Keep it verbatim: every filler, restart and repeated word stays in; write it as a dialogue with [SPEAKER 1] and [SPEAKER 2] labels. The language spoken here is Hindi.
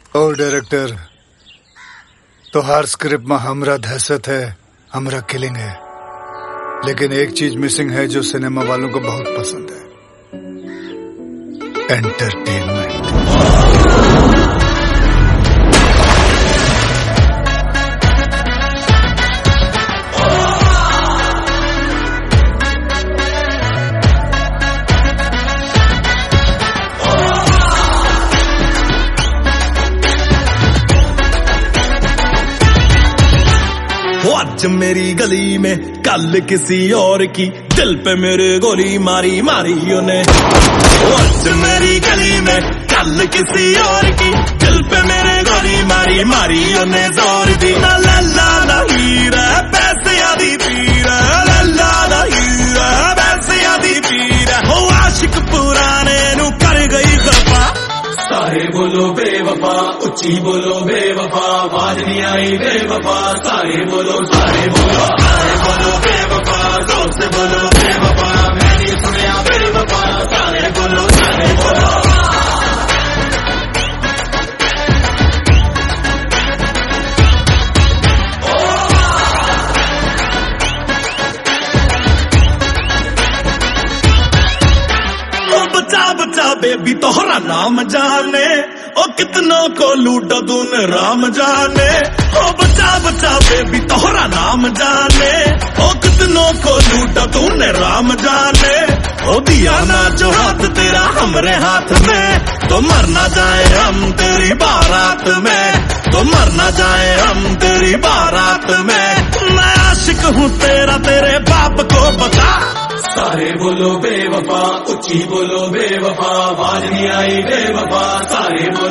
[SPEAKER 1] और डायरेक्टर तोहार स्क्रिप्ट में हमरा दहशत है, हमरा किलिंग है, लेकिन एक चीज मिसिंग है जो सिनेमा वालों को बहुत पसंद है, एंटरटेनमेंट।
[SPEAKER 2] आज मेरी गली में कल किसी और की, दिल पे मेरे गोली मारी मारी उन्हें। आज मेरी गली में कल किसी और की, दिल पे मेरे गोली मारी मारी उन्हें जोर दी। ना लल्ला ना हीरा पैसे आदि पीरा, लल्ला ना हीरा पैसे आदि पीरा। हो आशिक पुराने नू कर गई खफा, सारे बोलो बेवफा, उच्ची बोलो बेवफा, आवाज नहीं आई बेवफा। सारे बोलो सारे बोलो सारे बोलो बेवफा, जोर से बोलो बेवफा, मैं नहीं सुनिया बेवफा। सारे बोलो सारे बोलो। बचा बचा बेबी तोहरा नाम जाने, ओ कितनों को लूटा तूने राम जाने। ओ बचा बचा बेबी तोहरा नाम जाने, ओ कितनों को लूटा तूने राम जाने। ओ दिया ना जो हाथ तेरा हमरे हाथ में, तो मरना जाए हम तेरी बारात में, तो मरना जाए हम तेरी बारात में। मैं आशिक हूँ तेरा, तेरे बाप को बता। सारे बोलो बेवफा, उच्ची बोलो बेवफा, आवाज नहीं आई बेवफा। सारे बोलो